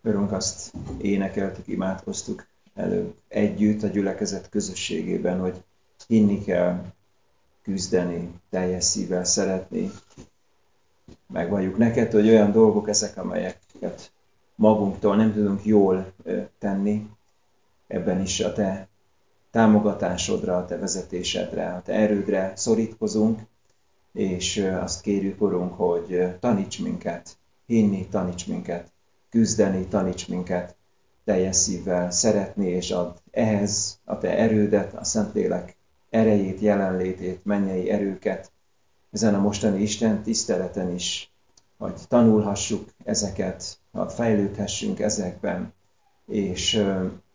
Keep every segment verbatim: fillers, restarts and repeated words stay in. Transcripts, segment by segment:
Örünk, azt énekeltük, imádkoztuk előbb együtt a gyülekezet közösségében, hogy hinni kell, küzdeni, teljes szívvel szeretni. Megvalljuk neked, hogy olyan dolgok ezek, amelyeket magunktól nem tudunk jól tenni. Ebben is a te támogatásodra, a te vezetésedre, a te erődre szorítkozunk, és azt kérjük, Urunk, hogy taníts minket hinni, taníts minket küzdeni, taníts minket teljes szívvel szeretni, és add ehhez a te erődet, a Szentlélek erejét, jelenlétét, mennyei erőket ezen a mostani Isten tiszteleten is, hogy tanulhassuk ezeket, hogy fejlődhessünk ezekben, és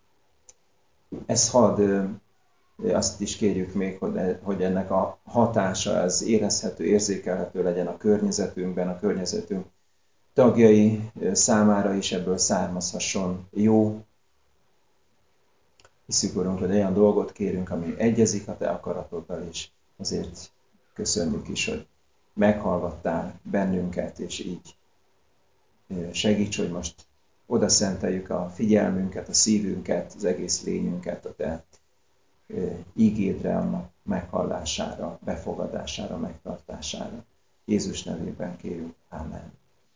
ez hadd, azt is kérjük még, hogy ennek a hatása, ez érezhető, érzékelhető legyen a környezetünkben, a környezetünk tagjai számára is ebből származhasson jó. Hiszük, Urunk, hogy olyan dolgot kérünk, ami egyezik a te akaratoddal, és azért köszönjük is, hogy meghallgattál bennünket, és így segíts, hogy most oda szenteljük a figyelmünket, a szívünket, az egész lényünket a te ígédre, annak meghallására, befogadására, megtartására. Jézus nevében kérjük. Ámen.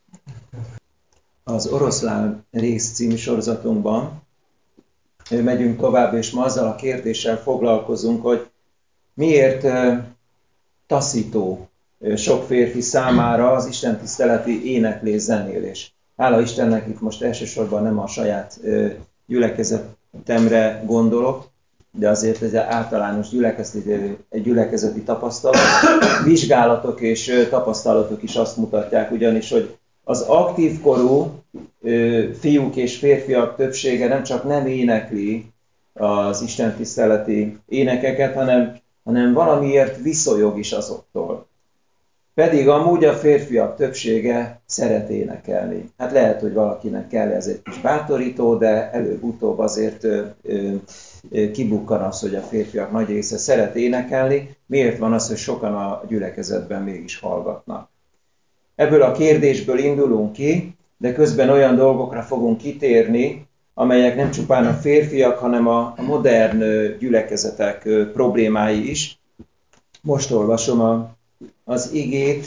Az Oroszlán rész című sorozatunkban megyünk tovább, és ma azzal a kérdéssel foglalkozunk, hogy miért taszító sok férfi számára az istentiszteleti éneklés, zenélés. Hála Istennek, itt most elsősorban nem a saját gyülekezetemre gondolok, de azért ez egy általános gyülekezeti, egy gyülekezeti tapasztalat. Vizsgálatok és tapasztalatok is azt mutatják ugyanis, hogy az aktív korú fiúk és férfiak többsége nem csak nem énekli az istentiszteleti énekeket, hanem, hanem valamiért viszonyog is azoktól. Pedig amúgy a férfiak többsége szeret énekelni. Hát lehet, hogy valakinek kell ez egy kis bátorító, de előbb-utóbb azért ö, ö, kibukkan az, hogy a férfiak nagy része szeret énekelni. Miért van az, hogy sokan a gyülekezetben mégis hallgatnak? Ebből a kérdésből indulunk ki, de közben olyan dolgokra fogunk kitérni, amelyek nem csupán a férfiak, hanem a modern gyülekezetek problémái is. Most olvasom a, az igét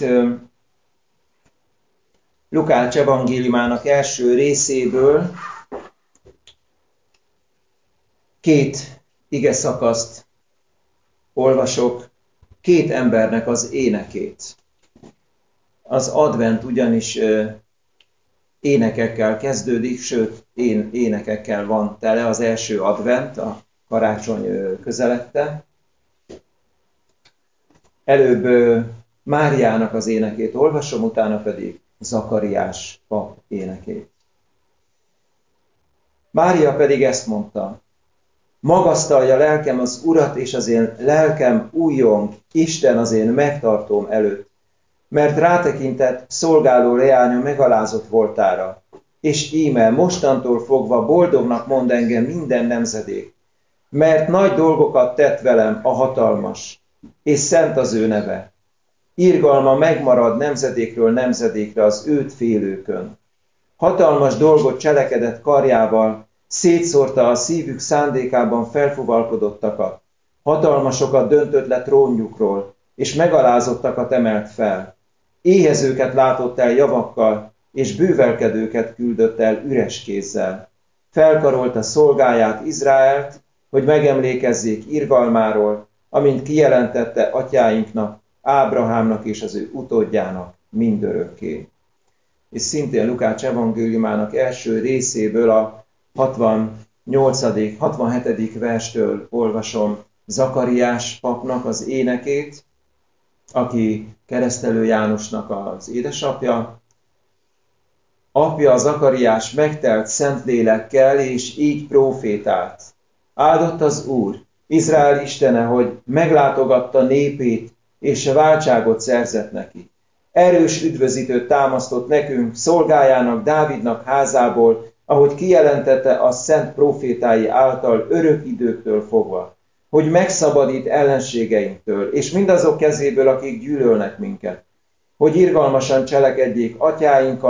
Lukács evangéliumának első részéből. Két ige szakaszt olvasok, két embernek az énekét. Az advent ugyanis énekekkel kezdődik, sőt, én, énekekkel van tele az első advent, a karácsony közelette. Előbb Máriának az énekét olvasom, utána pedig Zakariás pap énekét. Mária pedig ezt mondta: magasztalja lelkem az Urat, és az én lelkem újjong, Isten az én megtartóm előtt, mert rátekintett szolgáló leánya megalázott voltára, és íme mostantól fogva boldognak mond engem minden nemzedék, mert nagy dolgokat tett velem a hatalmas, és szent az ő neve. Irgalma megmarad nemzedékről nemzedékre az őt félőkön. Hatalmas dolgot cselekedett karjával, szétszórta a szívük szándékában felfuvalkodottakat, hatalmasokat döntött le trónjukról, és megalázottakat emelt fel. Éhezőket látott el javakkal, és bővelkedőket küldött el üres kézzel. Felkarolta szolgáját, Izraelt, hogy megemlékezzék irgalmáról, amint kijelentette atyáinknak, Ábrahámnak és az ő utódjának mindörökké. És szintén Lukács evangéliumának első részéből a hatvannyolcadik hatvanhetedik verstől olvasom Zakariás papnak az énekét, aki Keresztelő Jánosnak az édesapja. Apja Zakariás megtelt szent lélekkel, és így prófétált. Áldott az Úr, Izrael istene, hogy meglátogatta népét, és váltságot szerzett neki. Erős üdvözítőt támasztott nekünk, szolgájának, Dávidnak házából, ahogy kijelentette a szent prófétái által örök időktől fogva, hogy megszabadít ellenségeinktől, és mindazok kezéből, akik gyűlölnek minket, hogy irgalmasan cselekedjék atyáinkkal,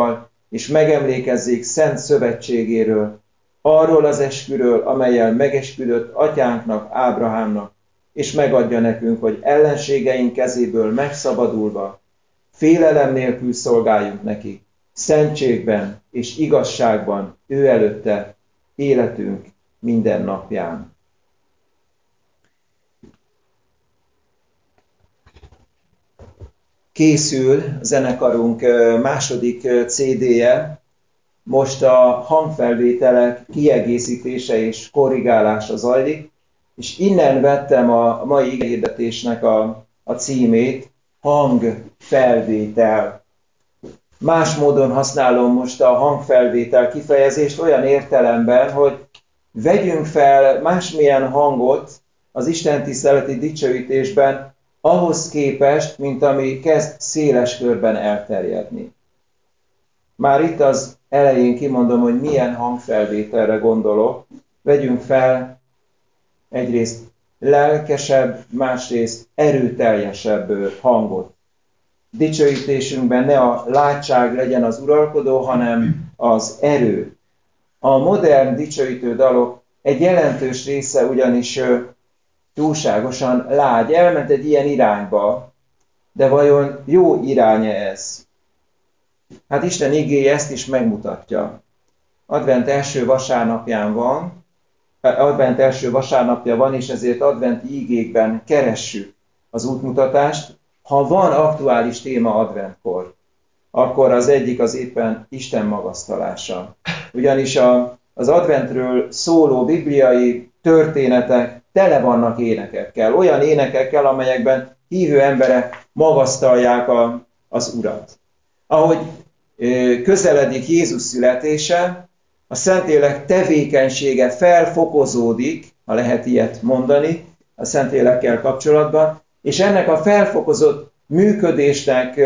és megemlékezzék szent szövetségéről, arról az esküről, amellyel megesküdött atyánknak, Ábrahámnak, és megadja nekünk, hogy ellenségeink kezéből megszabadulva, félelem nélkül szolgáljunk neki, szentségben és igazságban ő előtte életünk minden napján. Készül zenekarunk második cé dé-je, most a hangfelvételek kiegészítése és korrigálása zajlik, és innen vettem a mai igehirdetésnek a, a címét, hangfelvétel. Más módon használom most a hangfelvétel kifejezést olyan értelemben, hogy vegyünk fel másmilyen hangot az istentiszteleti dicsőítésben, ahhoz képest, mint ami kezd széles körben elterjedni. Már itt az elején kimondom, hogy milyen hangfelvételre gondolok. Vegyünk fel egyrészt lelkesebb, másrészt erőteljesebb hangot. Dicsőítésünkben ne a látság legyen az uralkodó, hanem az erő. A modern dicsőítő dalok egy jelentős része ugyanis túlságosan lágy, elment egy ilyen irányba, de vajon jó irány ez? Hát Isten igéje ezt is megmutatja. Advent első vasárnapján van, advent első vasárnapja van, és ezért adventi igékben keressük az útmutatást. Ha van aktuális téma adventkor, akkor az egyik az éppen Isten magasztalása. Ugyanis a, az adventről szóló bibliai történetek tele vannak énekekkel, olyan énekekkel, amelyekben hívő emberek magasztalják a, az Urat. Ahogy ö, közeledik Jézus születése, a Szentlélek tevékenysége felfokozódik, ha lehet ilyet mondani, a Szentlélekkel kapcsolatban, és ennek a felfokozott működésnek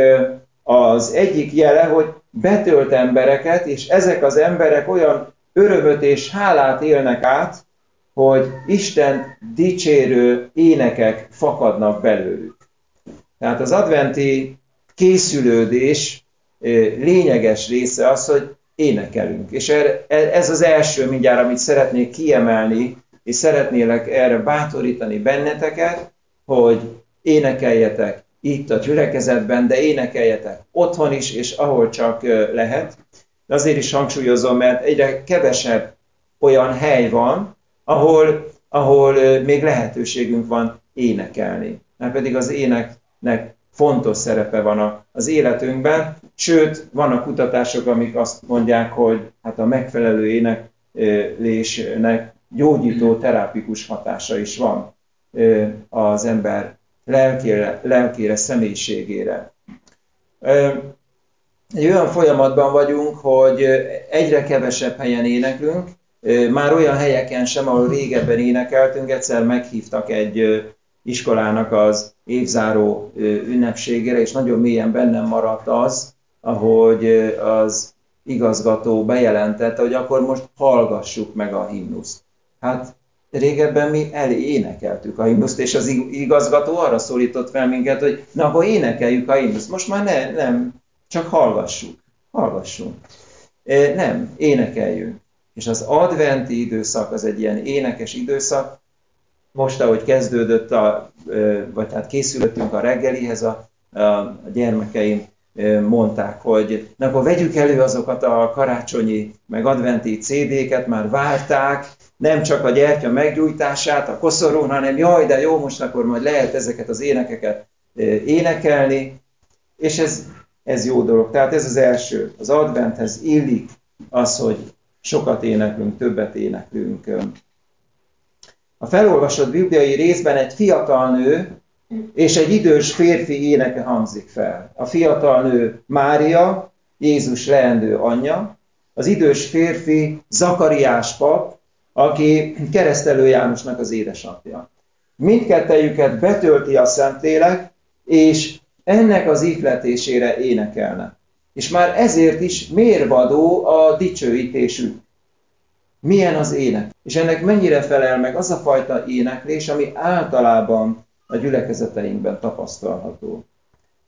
az egyik jele, hogy betölt embereket, és ezek az emberek olyan örömöt és hálát élnek át, hogy Isten dicsérő énekek fakadnak belőlük. Tehát az adventi készülődés lényeges része az, hogy énekelünk. És ez az első mindjárt, amit szeretnék kiemelni, és szeretnélek erre bátorítani benneteket, hogy énekeljetek itt a gyülekezetben, de énekeljetek otthon is, és ahol csak lehet. De azért is hangsúlyozom, mert egyre kevesebb olyan hely van, ahol, ahol még lehetőségünk van énekelni. Mert pedig az éneknek fontos szerepe van az életünkben, sőt, vannak kutatások, amik azt mondják, hogy hát a megfelelő éneklésnek gyógyító, terápikus hatása is van az ember lelkére, lelkére, személyiségére. Egy olyan folyamatban vagyunk, hogy egyre kevesebb helyen éneklünk, már olyan helyeken sem, ahol régebben énekeltünk, egyszer meghívtak egy iskolának az évzáró ünnepségére, és nagyon mélyen bennem maradt az, ahogy az igazgató bejelentette, hogy akkor most hallgassuk meg a himnuszt. Hát régebben mi elé énekeltük a himnuszt, és az igazgató arra szólított fel minket, hogy na, akkor énekeljük a himnuszt. Most már ne, nem, csak hallgassuk. Hallgassunk. Nem, énekeljünk. És az adventi időszak az egy ilyen énekes időszak. Most, ahogy kezdődött, a, vagy hát készülöttünk a reggelihez, a, a gyermekeim mondták, hogy na, akkor vegyük elő azokat a karácsonyi, meg adventi cé dé-ket, már várták, nem csak a gyertya meggyújtását a koszorún, hanem jaj, de jó, most akkor majd lehet ezeket az énekeket énekelni, és ez, ez jó dolog. Tehát ez az első, az adventhez illik az, hogy sokat éneklünk, többet éneklünk. A felolvasott bibliai részben egy fiatal nő és egy idős férfi éneke hangzik fel. A fiatal nő Mária, Jézus leendő anyja, az idős férfi Zakariás pap, aki Keresztelő Jánosnak az édesapja. Mindkettejüket betölti a Szentlélek, és ennek az ihletésére énekelnek. És már ezért is mérvadó a dicsőítésük. Milyen az ének? És ennek mennyire felel meg az a fajta éneklés, ami általában a gyülekezeteinkben tapasztalható.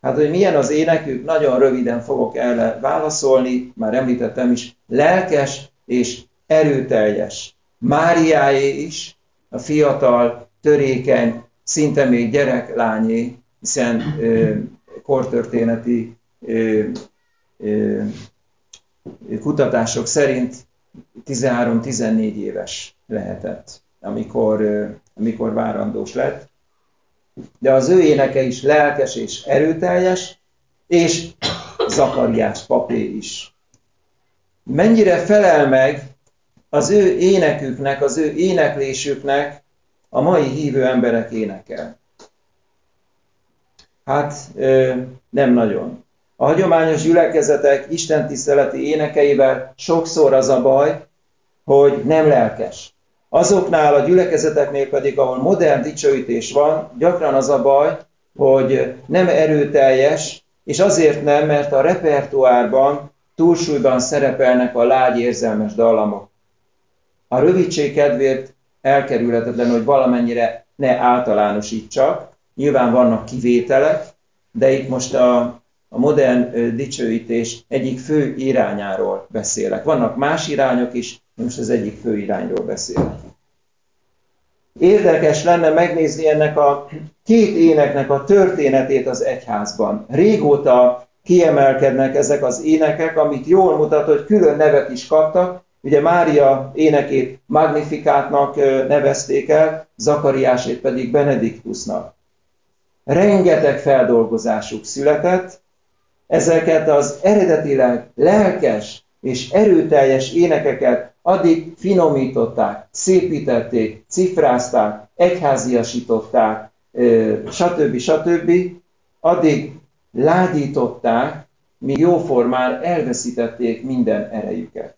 Hát, hogy milyen az énekük, nagyon röviden fogok erre válaszolni, már említettem is, lelkes és erőteljes. Máriáé is, a fiatal, törékeny, szinte még gyereklányé, hiszen ö, kortörténeti ö, ö, kutatások szerint tizenhárom-tizennégy éves lehetett, amikor, ö, amikor várandós lett. De az ő éneke is lelkes és erőteljes, és Zakariás papé is. Mennyire felel meg az ő éneküknek, az ő éneklésüknek a mai hívő emberek énekel? Hát nem nagyon. A hagyományos gyülekezetek istentiszteleti énekeivel sokszor az a baj, hogy nem lelkes. Azoknál a gyülekezeteknél pedig, ahol modern dicsőítés van, gyakran az a baj, hogy nem erőteljes, és azért nem, mert a repertoárban túlsúlyban szerepelnek a lágy érzelmes dallamok. A rövidség kedvéért elkerülhetetlen, hogy valamennyire ne általánosítsak. Nyilván vannak kivételek, de itt most a, a modern dicsőítés egyik fő irányáról beszélek. Vannak más irányok is, most az egyik fő irányról beszélek. Érdekes lenne megnézni ennek a két éneknek a történetét az egyházban. Régóta kiemelkednek ezek az énekek, amit jól mutat, hogy külön nevet is kaptak. Ugye Mária énekét Magnifikátnak nevezték el, Zakariásét pedig Benediktusnak. Rengeteg feldolgozásuk született, ezeket az eredetileg lelkes és erőteljes énekeket addig finomították, szépítették, cifrázták, egyháziasították, stb. stb. Addig lágyították, míg jóformán elveszítették minden erejüket.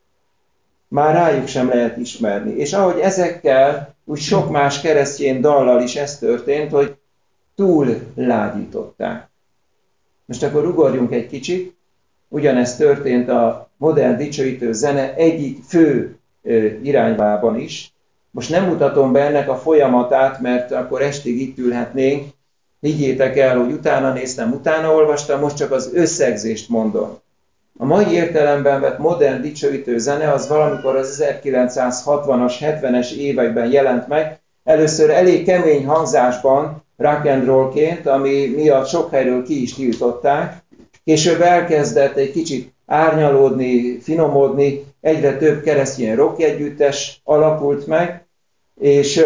Már rájuk sem lehet ismerni. És ahogy ezekkel, úgy sok más keresztény dallal is ez történt, hogy túl lágyították. Most akkor ugorjunk egy kicsit. Ugyanezt történt a modern dicsőítő zene egyik fő irányában is. Most nem mutatom be ennek a folyamatát, mert akkor estig itt ülhetnénk. Higgyétek el, hogy utána néztem, utána olvastam, most csak az összegzést mondom. A mai értelemben vett modern dicsőítő zene az valamikor az ezerkilencszázhatvanas, hetvenes években jelent meg. Először elég kemény hangzásban, rock and rollként, ami miatt sok helyről ki is tiltották. Később elkezdett egy kicsit árnyalódni, finomodni, egyre több keresztény rock együttes alakult meg, és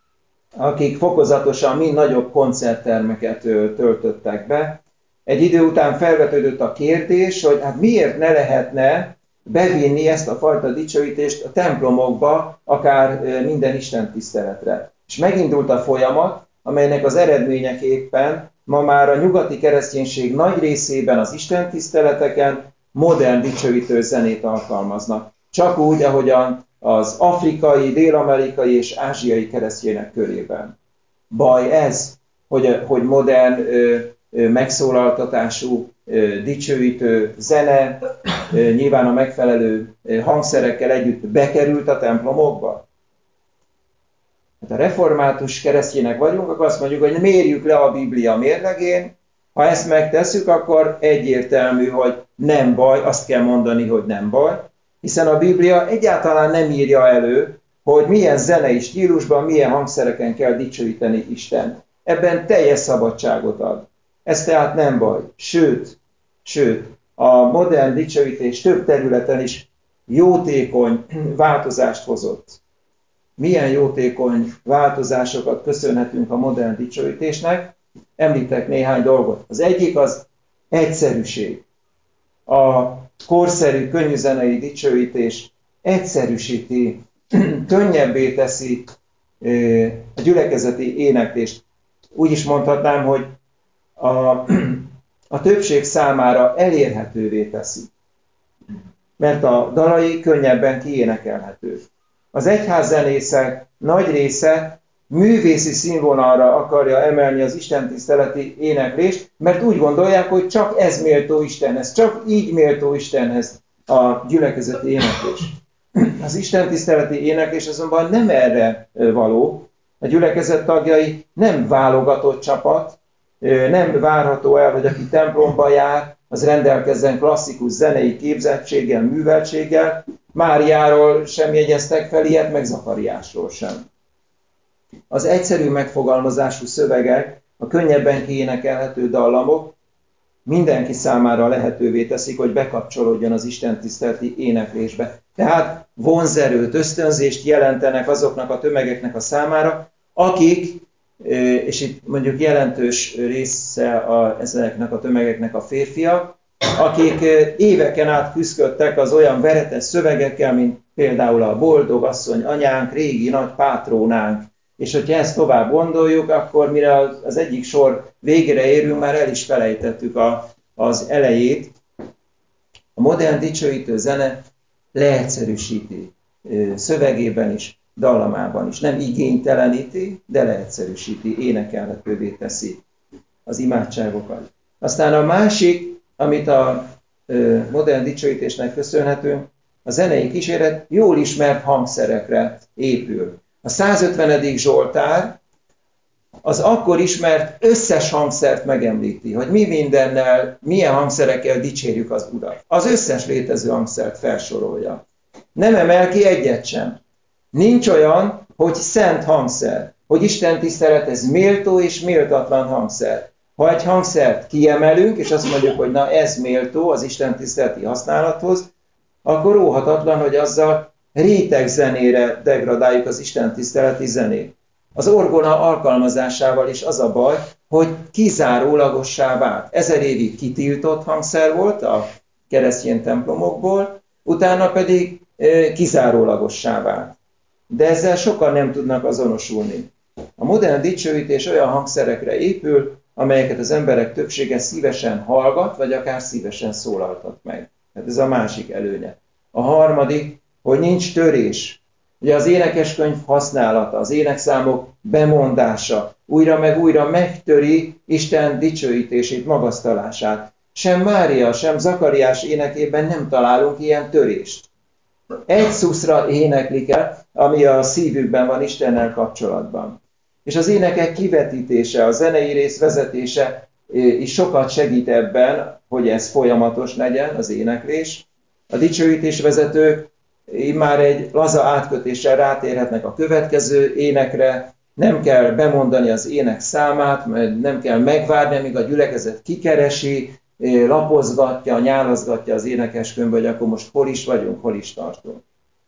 akik fokozatosan mind nagyobb koncerttermeket töltöttek be. Egy idő után felvetődött a kérdés, hogy hát miért ne lehetne bevinni ezt a fajta dicsőítést a templomokba, akár minden istentiszteletre. És megindult a folyamat, amelynek az eredményeképpen ma már a nyugati kereszténység nagy részében az istentiszteleteken modern dicsőítő zenét alkalmaznak. Csak úgy, ahogyan az afrikai, dél-amerikai és ázsiai keresztények körében. Baj ez, hogy, hogy modern ö, ö, megszólaltatású, ö, dicsőítő zene ö, nyilván a megfelelő hangszerekkel együtt bekerült a templomokba? Hát a református keresztények vagyunk, akkor azt mondjuk, hogy mérjük le a Biblia mérlegén. Ha ezt megtesszük, akkor egyértelmű, hogy nem baj, azt kell mondani, hogy nem baj, hiszen a Biblia egyáltalán nem írja elő, hogy milyen zenei stílusban, milyen hangszereken kell dicsőíteni Isten. Ebben teljes szabadságot ad. Ez tehát nem baj. Sőt, sőt, a modern dicsőítés több területen is jótékony változást hozott. Milyen jótékony változásokat köszönhetünk a modern dicsőítésnek? Említek néhány dolgot. Az egyik az egyszerűség. A korszerű, könnyűzenei dicsőítés egyszerűsíti, könnyebbé teszi a gyülekezeti éneklést. Úgy is mondhatnám, hogy a, a többség számára elérhetővé teszi. Mert a dalai könnyebben kiénekelhető. Az egyházzenészek nagy része művészi színvonalra akarja emelni az istentiszteleti éneklést, mert úgy gondolják, hogy csak ez méltó Istenhez, csak így méltó Istenhez a gyülekezeti éneklés. Az istentiszteleti éneklés azonban nem erre való. A gyülekezet tagjai nem válogatott csapat, Nem várható el, hogy aki templomba jár, az rendelkezzen klasszikus zenei képzettséggel, műveltséggel. Máriáról sem jegyeztek fel ilyet, meg Zakariásról sem. Az egyszerű megfogalmazású szövegek, a könnyebben kiénekelhető dallamok mindenki számára lehetővé teszik, hogy bekapcsolódjon az istentiszteleti éneklésbe. Tehát vonzerőt, ösztönzést jelentenek azoknak a tömegeknek a számára, akik, és itt mondjuk jelentős része a, ezeknek a tömegeknek a férfiak, akik éveken át küzdöttek az olyan veretes szövegekkel, mint például a boldog asszony anyánk, régi nagy pátrónánk. És hogyha ezt tovább gondoljuk, akkor mire az egyik sor végére érünk, már el is felejtettük a, az elejét. A modern dicsőítő zene leegyszerűsíti szövegében is, dallamában is. Nem igényteleníti, de leegyszerűsíti, énekelhetővé teszi az imádságokat. Aztán a másik, amit a modern dicsőítésnek köszönhetünk, a zenei kíséret jól ismert hangszerekre épül. A százötvenedik Zsoltár az akkor ismert összes hangszert megemlíti, hogy mi mindennel, milyen hangszerekkel dicsérjük az Urat. Az összes létező hangszert felsorolja. Nem emel ki egyet sem. Nincs olyan, hogy szent hangszer, hogy Isten tisztelethez méltó és méltatlan hangszer. Ha egy hangszert kiemelünk, és azt mondjuk, hogy na ez méltó az Isten tiszteleti használathoz, akkor óhatatlan, hogy azzal réteg zenére degradáljuk az Isten tiszteleti zenét. Az orgona alkalmazásával is az a baj, hogy kizárólagossá vált. Ezer évig kitiltott hangszer volt a keresztény templomokból, utána pedig e, kizárólagossá vált. De ezzel sokan nem tudnak azonosulni. A modern dicsőítés olyan hangszerekre épül, amelyeket az emberek többsége szívesen hallgat, vagy akár szívesen szólaltat meg. Hát ez a másik előnye. A harmadik, hogy nincs törés. Ugye az énekeskönyv használata, az énekszámok bemondása újra meg újra megtöri Isten dicsőítését, magasztalását. Sem Mária, sem Zakariás énekében nem találunk ilyen törést. Egy szuszra éneklik el, ami a szívükben van Istennel kapcsolatban. És az énekek kivetítése, a zenei rész vezetése is sokat segít ebben, hogy ez folyamatos legyen, az éneklés. A dicsőítés vezetők már egy laza átkötéssel rátérhetnek a következő énekre, nem kell bemondani az ének számát, nem kell megvárni, amíg a gyülekezet kikeresi, lapozgatja, nyálazgatja az énekeskönyvbe, hogy akkor most hol is vagyunk, hol is tartunk.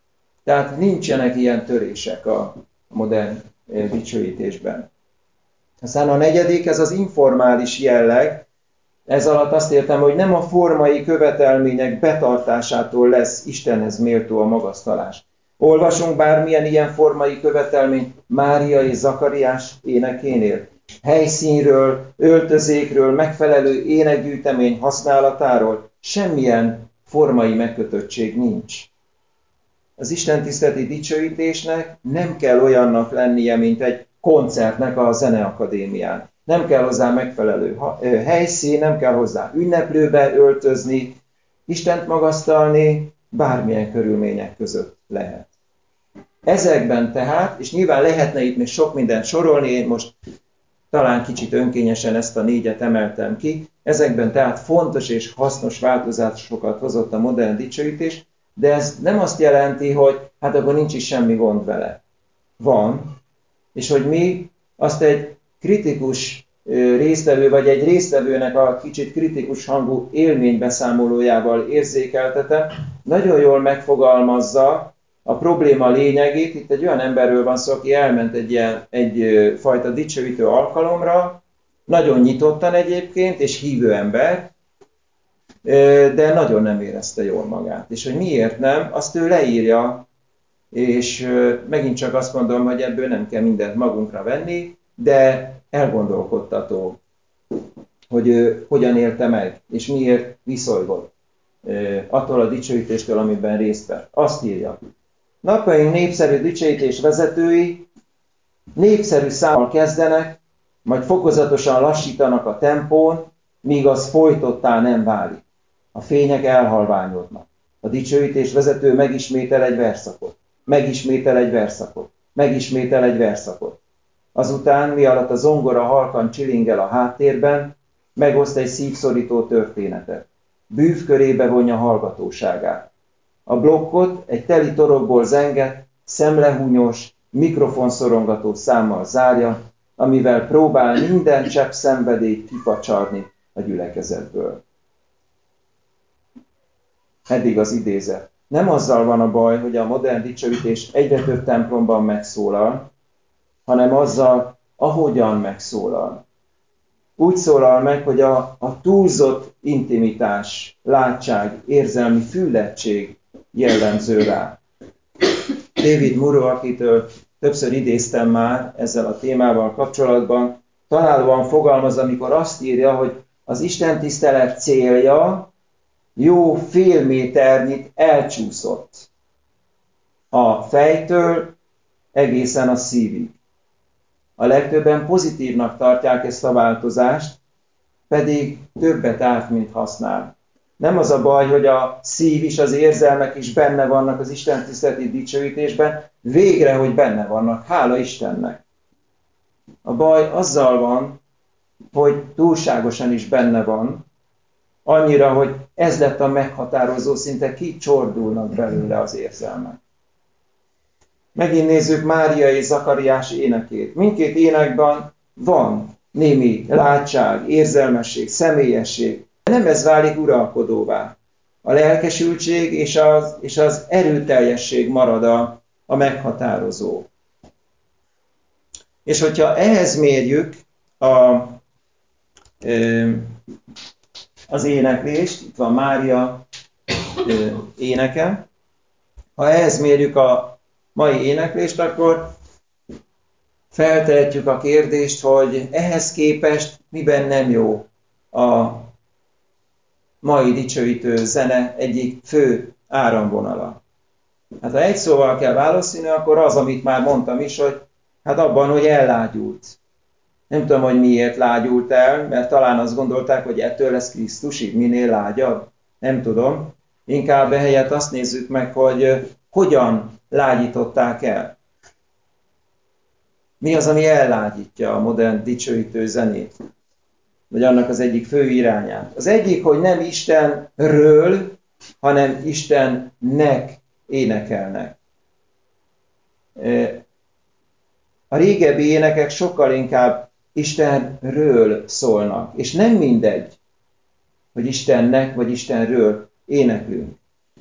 Tehát nincsenek ilyen törések a modern dicsőítésben. Aztán a negyedik, ez az informális jelleg. Ez alatt azt értem, hogy nem a formai követelmények betartásától lesz Istenhez méltó a magasztalás. Olvasunk bármilyen ilyen formai követelményt Mária és Zakariás énekénél. Helyszínről, öltözékről, megfelelő énekgyűjtemény használatáról semmilyen formai megkötöttség nincs. Az istentiszteleti dicsőítésnek nem kell olyannak lennie, mint egy koncertnek a zeneakadémián. Nem kell hozzá megfelelő helyszín, nem kell hozzá ünneplőbe öltözni, Istent magasztalni bármilyen körülmények között lehet. Ezekben tehát, és nyilván lehetne itt még sok mindent sorolni, én most talán kicsit önkényesen ezt a négyet emeltem ki, ezekben tehát fontos és hasznos változásokat hozott a modern dicsőítés, de ez nem azt jelenti, hogy hát akkor nincs is semmi gond vele. Van, és hogy mi azt egy kritikus résztvevő, vagy egy résztvevőnek a kicsit kritikus hangú élménybeszámolójával érzékeltetem, nagyon jól megfogalmazza a probléma lényegét. Itt egy olyan emberről van szó, aki elment egy ilyen egyfajta dicsőítő alkalomra, nagyon nyitottan egyébként, és hívő ember, de nagyon nem érezte jól magát. És hogy miért nem, azt ő leírja, és megint csak azt mondom, hogy ebből nem kell mindent magunkra venni, de elgondolkodtató, hogy ő hogyan élte meg, és miért viszolygott attól a dicsőítéstől, amiben részt vett. Azt írja: napjaink népszerű dicsőítés vezetői népszerű számmal kezdenek, majd fokozatosan lassítanak a tempón, míg az folytottá nem válik. A fények elhalványodnak. A dicsőítés vezető megismétel egy verszakot, megismétel egy verszakot, megismétel egy verszakot. Azután, mi alatt a zongora halkan csilingel a háttérben, megoszt egy szívszorító történetet. Bűv körébe vonja hallgatóságát. A blokkot egy teli torokból zengett, szemlehúnyós, mikrofonszorongató számmal zárja, amivel próbál minden csepp szenvedélyt kifacsarni a gyülekezetből. Eddig az idézet. Nem azzal van a baj, hogy a modern dicsőítés egyre több templomban megszólal, hanem azzal, ahogyan megszólal. Úgy szólal meg, hogy a, a túlzott intimitás, látság, érzelmi füllettség jellemző rá. David Murrow, akitől többször idéztem már ezzel a témával kapcsolatban, találóan fogalmaz, amikor azt írja, hogy az istentisztelet célja jó fél méternyit elcsúszott a fejtől egészen a szívig. A legtöbben pozitívnak tartják ezt a változást, pedig többet árt, mint használ. Nem az a baj, hogy a szív is, az érzelmek is benne vannak az istentiszteleti dicsőítésben, végre, hogy benne vannak, hála Istennek. A baj azzal van, hogy túlságosan is benne van, annyira, hogy ez lett a meghatározó, szinte kicsordulnak belőle az érzelmek. Megint nézzük Mária és Zakariás énekét. Mindkét énekben van némi látság, érzelmesség, személyesség, de nem ez válik uralkodóvá. A lelkesültség és az, és az erőteljesség marad a, a meghatározó. És hogyha ehhez mérjük a, az éneklést, itt van Mária éneke, ha ehhez mérjük a mai éneklést, akkor feltehetjük a kérdést, hogy ehhez képest miben nem jó a mai dicsőítő zene egyik fő áramvonala. Hát ha egy szóval kell válaszolni, akkor az, amit már mondtam is, hogy hát abban, hogy ellágyult. Nem tudom, hogy miért lágyult el, mert talán azt gondolták, hogy ettől lesz Krisztusig, minél lágyabb. Nem tudom. Inkább ehelyett azt nézzük meg, hogy hogyan lágyították el. Mi az, ami ellágyítja a modern dicsőítő zenét? Vagy annak az egyik fő irányát. Az egyik, hogy nem Istenről, hanem Istennek énekelnek. A régebbi énekek sokkal inkább Istenről szólnak, és nem mindegy, hogy Istennek vagy Istenről éneklünk.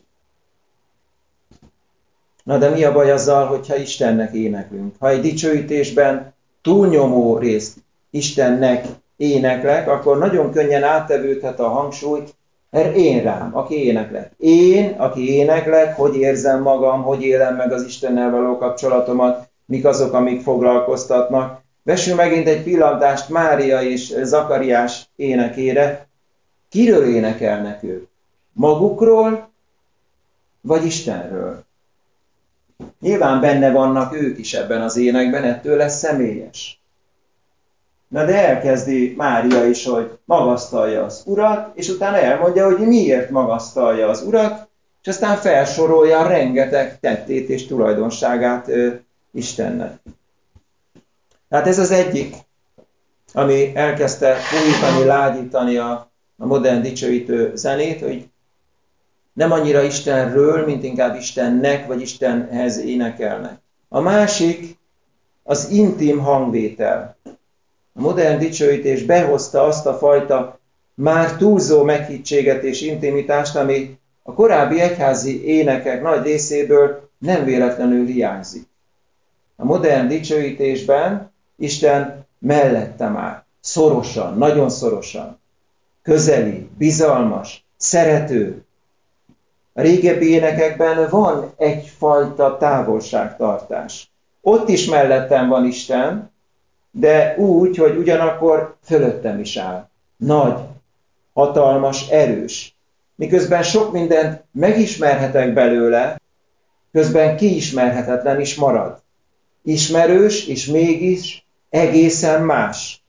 Na de mi a baj azzal, hogyha Istennek éneklünk? Ha egy dicsőítésben túlnyomó részt Istennek éneklek, akkor nagyon könnyen áttevődhet a hangsúly, mert én rám, aki éneklek. Én, aki éneklek, hogy érzem magam, hogy élem meg az Istennel való kapcsolatomat, mik azok, amik foglalkoztatnak. Vessünk megint egy pillantást Mária és Zakariás énekére. Kiről énekelnek ők? Magukról, vagy Istenről? Nyilván benne vannak ők is ebben az énekben, ettől lesz személyes. Na de elkezdi Mária is, hogy magasztalja az Urat, és utána elmondja, hogy miért magasztalja az Urat, és aztán felsorolja rengeteg tettét és tulajdonságát ö, Istennek. Tehát ez az egyik, ami elkezdte újítani, lágyítani a, a modern dicsőítő zenét, hogy nem annyira Istenről, mint inkább Istennek, vagy Istenhez énekelnek. A másik az intim hangvétel. A modern dicsőítés behozta azt a fajta már túlzó meghittséget és intimitást, ami a korábbi egyházi énekek nagy részéből nem véletlenül hiányzik. A modern dicsőítésben Isten mellette már, szorosan, nagyon szorosan, közeli, bizalmas, szerető. A régebbi énekekben van egyfajta távolságtartás. Ott is mellettem van Isten, de úgy, hogy ugyanakkor fölöttem is áll. Nagy, hatalmas, erős. Miközben sok mindent megismerhetek belőle, közben kiismerhetetlen is marad. Ismerős, és mégis egészen más.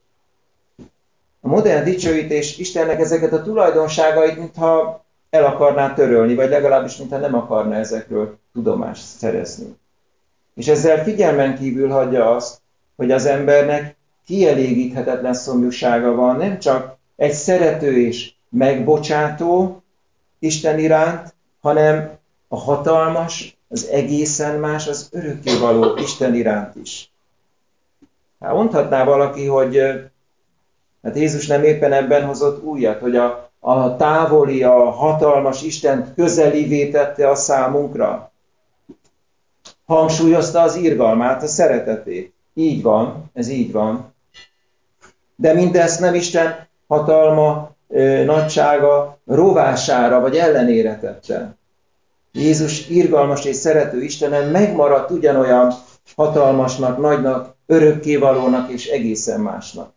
A modern dicsőítés Istennek ezeket a tulajdonságait, mintha el akarná törölni, vagy legalábbis, mintha nem akarna ezekről tudomást szerezni. És ezzel figyelmen kívül hagyja azt, hogy az embernek kielégíthetetlen szomjúsága van, nem csak egy szerető és megbocsátó Isten iránt, hanem a hatalmas, az egészen más, az örökkévaló Isten iránt is. Hát mondhatná valaki, hogy hát Jézus nem éppen ebben hozott újat, hogy a, a távoli, a hatalmas Istent közelivé tette a számunkra. Hangsúlyozta az irgalmát, a szeretetét. Így van, ez így van. De mindezt nem Isten hatalma, nagysága rovására vagy ellenére tette. Jézus irgalmas és szerető Istenem megmaradt ugyanolyan hatalmasnak, nagynak, örökkévalónak és egészen másnak.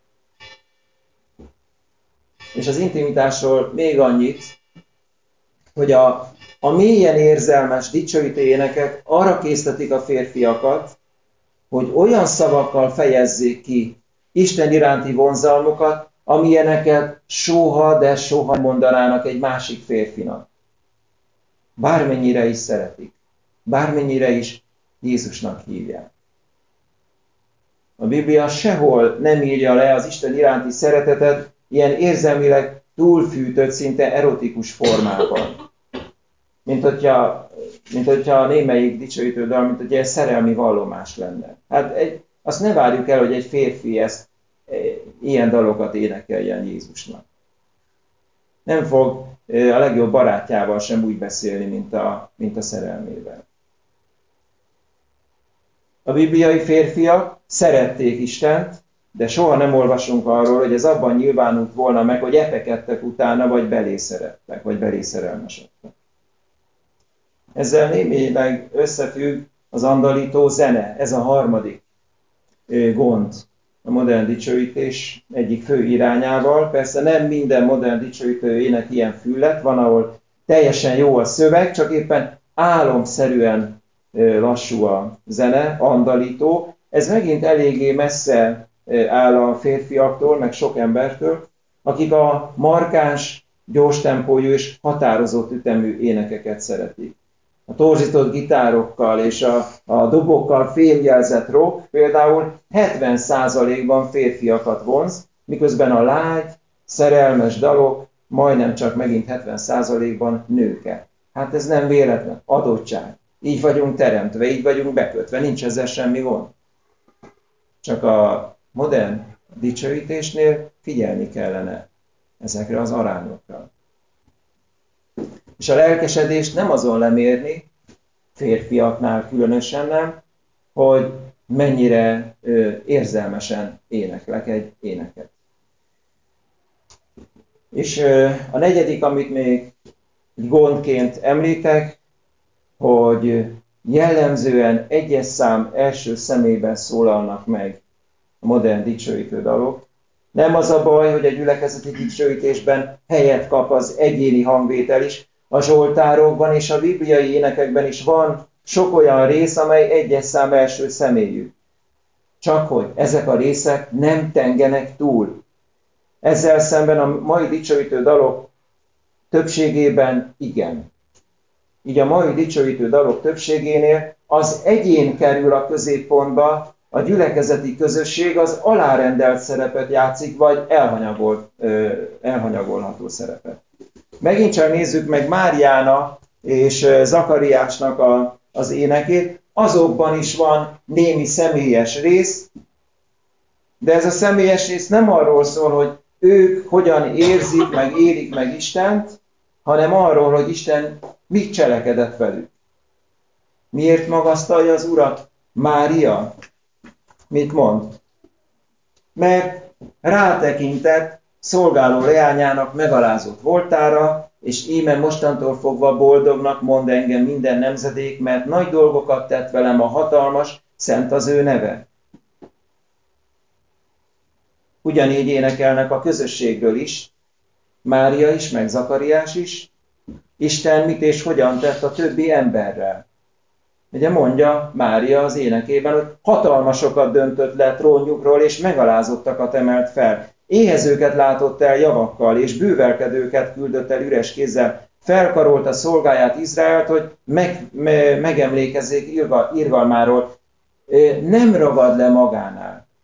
És az intimitásról még annyit, hogy a, a mélyen érzelmes, dicsőítő énekek arra késztetik a férfiakat, hogy olyan szavakkal fejezzék ki Isten iránti vonzalmukat, amilyeneket soha, de soha mondanának egy másik férfinak. Bármennyire is szeretik, bármennyire is Jézusnak hívják. A Biblia sehol nem írja le az Isten iránti szeretetet ilyen érzelmileg túlfűtött, szinte erotikus formában. Mint hogyha, mint hogyha némelyik dicsőítő dal, mint hogyha egy szerelmi vallomás lenne. Hát egy, azt ne várjuk el, hogy egy férfi ezt, e, ilyen dalokat énekeljen Jézusnak. Nem fog a legjobb barátjával sem úgy beszélni, mint a, mint a szerelmével. A bibliai férfiak szerették Istent, de soha nem olvasunk arról, hogy ez abban nyilvánult volna meg, hogy epekedtek utána, vagy belé szerettek, vagy belé szerelmesedtek. Ezzel némileg összefügg az andalító zene, ez a harmadik gond a modern dicsőítés egyik fő irányával. Persze nem minden modern dicsőítő ének ilyen füllet, van, ahol teljesen jó a szöveg, csak éppen álomszerűen lassú a zene, andalító. Ez megint eléggé messze áll a férfiaktól, meg sok embertől, akik a markáns, gyors tempójú és határozott ütemű énekeket szeretik. A torzított gitárokkal és a, a dobokkal fémjelzett rock például hetven százalékban férfiakat vonz, miközben a lágy, szerelmes dalok majdnem csak megint hetven százalékban nőket. Hát ez nem véletlen, adottság. Így vagyunk teremtve, így vagyunk bekötve, nincs ezzel semmi gond. Csak a modern dicsőítésnél figyelni kellene ezekre az arányokra. És a lelkesedést nem azon lemérni, férfiaknál különösen nem, hogy mennyire ö, érzelmesen éneklek egy éneket. És ö, a negyedik, amit még gondként említek, hogy jellemzően egyes szám első személyben szólalnak meg a modern dicsőítő dalok. Nem az a baj, hogy a gyülekezeti dicsőítésben helyet kap az egyéni hangvétel is. A zsoltárokban és a bibliai énekekben is van sok olyan rész, amely egyes szám első személyű. Csak hogy ezek a részek nem tengenek túl. Ezzel szemben a mai dicsőítő dalok többségében igen. Így a mai dicsőítő dalok többségénél az egyén kerül a középpontba, a gyülekezeti közösség az alárendelt szerepet játszik, vagy elhanyagolt, elhanyagolható szerepet. Megint csak nézzük meg Máriának és Zakariásnak a, az énekét, azokban is van némi személyes rész, de ez a személyes rész nem arról szól, hogy ők hogyan érzik, meg élik meg Istent, hanem arról, hogy Isten mit cselekedett velük. Miért magasztalja az Urat Mária? Mit mond? Mert rátekintett szolgáló leányának megalázott voltára, és íme mostantól fogva boldognak mond engem minden nemzedék, mert nagy dolgokat tett velem a hatalmas, szent az ő neve. Ugyanígy énekelnek a közösségről is, Mária is, meg Zakariás is, Isten mit és hogyan tett a többi emberrel. Ugye mondja Mária az énekében, hogy hatalmasokat döntött le trónjukról, és megalázottakat emelt fel. Éhezőket látott el javakkal, és bűvelkedőket küldött el üres kézzel. Felkarolta szolgáját Izraelt, hogy meg, me, megemlékezzék irgalmáról. Nem ragad le magánál.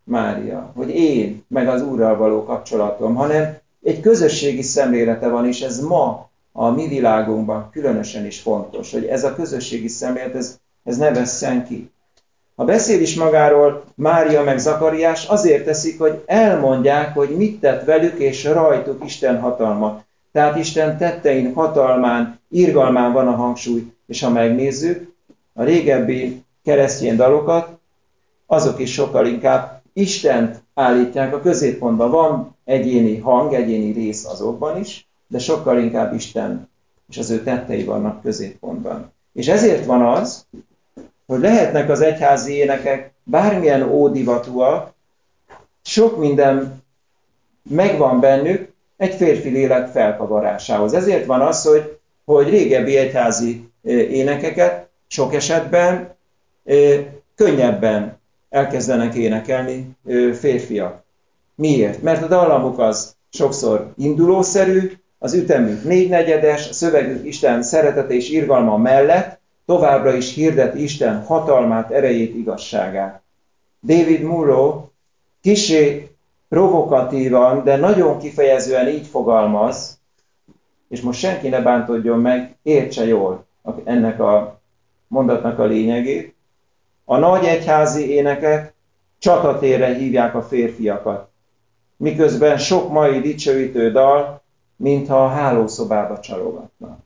Mária, hogy én, meg az Úrral való kapcsolatom, hanem egy közösségi szemlélete van, és ez ma a mi világunkban különösen is fontos, hogy ez a közösségi szemlélet, ez, ez ne vesszen ki. Ha beszél is magáról Mária meg Zakariás, azért teszik, hogy elmondják, hogy mit tett velük és rajtuk Isten hatalma. Tehát Isten tettein, hatalmán, irgalmán van a hangsúly, és ha megnézzük a régebbi keresztény dalokat, azok is sokkal inkább Istent állítják a középpontba. Van egyéni hang, egyéni rész azokban is, de sokkal inkább Isten és az ő tettei vannak középpontban. És ezért van az, hogy lehetnek az egyházi énekek bármilyen ódivatúak, sok minden megvan bennük egy férfi lélek felkavarásához. Ezért van az, hogy, hogy régebbi egyházi énekeket sok esetben könnyebben elkezdenek énekelni férfiak. Miért? Mert a dallamuk az sokszor indulószerű, az ütemük négynegyedes, a szövegük Isten szeretete és irgalma mellett továbbra is hirdeti Isten hatalmát, erejét, igazságát. David Munro kissé provokatívan, de nagyon kifejezően így fogalmaz, és most senki ne bántódjon meg, értse jól ennek a mondatnak a lényegét. A nagy egyházi énekek csatatérre hívják a férfiakat, miközben sok mai dicsőítő dal, mintha a hálószobába csalogatna.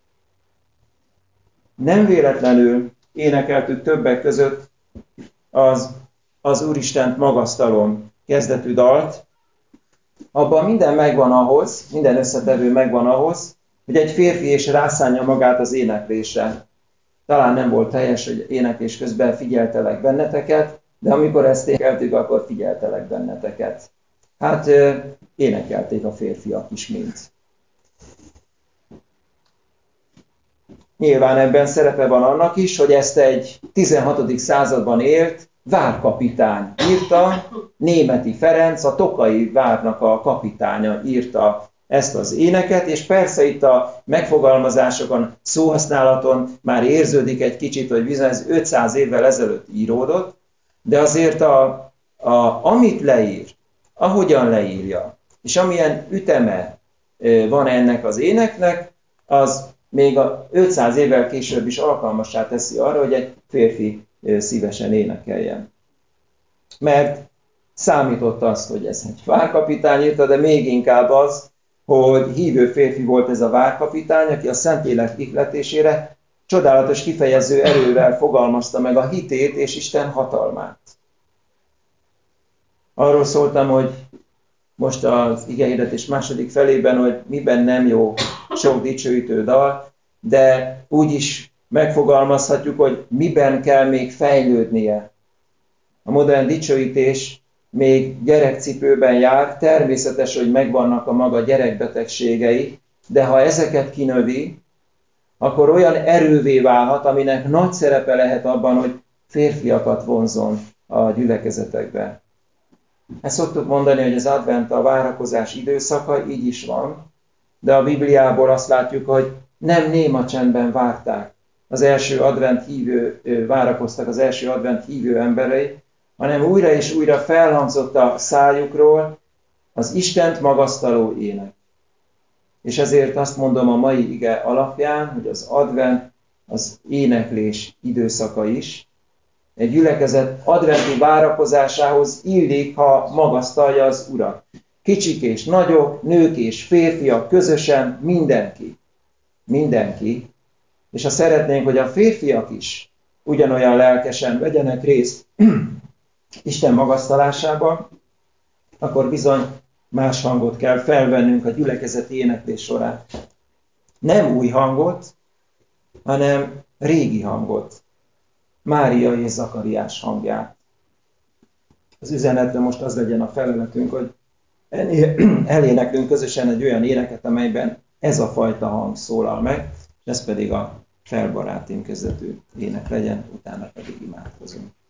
Nem véletlenül énekeltük többek között az, az Úristent magasztalom kezdetű dalt. Abban minden megvan ahhoz, minden összetevő megvan ahhoz, hogy egy férfi és rászánja magát az éneklésre. Talán nem volt teljes, hogy éneklés közben figyeltelek benneteket, de amikor ezt énekeltük, akkor figyeltelek benneteket. Hát énekelték a férfiak is mind. Nyilván ebben szerepe van annak is, hogy ezt egy tizenhatodik században élt várkapitány írta, Németi Ferenc, a Tokai várnak a kapitánya írta ezt az éneket, és persze itt a megfogalmazásokon, szóhasználaton már érződik egy kicsit, hogy bizony ez ötszáz évvel ezelőtt íródott, de azért a, a, amit leír, ahogyan leírja, és amilyen üteme van ennek az éneknek, az még a ötszáz évvel később is alkalmassá teszi arra, hogy egy férfi szívesen énekeljen. Mert számított azt, hogy ez egy várkapitány írta, de még inkább az, hogy hívő férfi volt ez a várkapitány, aki a Szentlélek ihletésére csodálatos kifejező erővel fogalmazta meg a hitét és Isten hatalmát. Arról szóltam, hogy most az igehirdetés második felében, hogy miben nem jó sok dicsőítő dal, de úgy is megfogalmazhatjuk, hogy miben kell még fejlődnie. A modern dicsőítés még gyerekcipőben jár, természetes, hogy megvannak a maga gyerekbetegségei, de ha ezeket kinövi, akkor olyan erővé válhat, aminek nagy szerepe lehet abban, hogy férfiakat vonzon a gyülekezetekbe. Ezt szoktuk mondani, hogy az advent a várakozás időszaka, így is van, de a Bibliából azt látjuk, hogy nem néma csendben várták az első advent hívő, várakoztak az első advent hívő emberei, hanem újra és újra felhangzott a szájukról az Istent magasztaló ének. És ezért azt mondom a mai ige alapján, hogy az advent az éneklés időszaka is. Egy gyülekezet adventi várakozásához illik, ha magasztalja az Urat. Kicsik és nagyok, nők és férfiak közösen, mindenki. Mindenki. És ha szeretnénk, hogy a férfiak is ugyanolyan lelkesen vegyenek részt Isten magasztalásában, akkor bizony más hangot kell felvennünk a gyülekezeti éneklés során. Nem új hangot, hanem régi hangot. Mária és Zakariás hangját. Az üzenetre most az legyen a feleletünk, hogy eléneklünk közösen egy olyan éneket, amelyben ez a fajta hang szólal meg, ez pedig a felbarátim kezdetű ének legyen, utána pedig imádkozunk.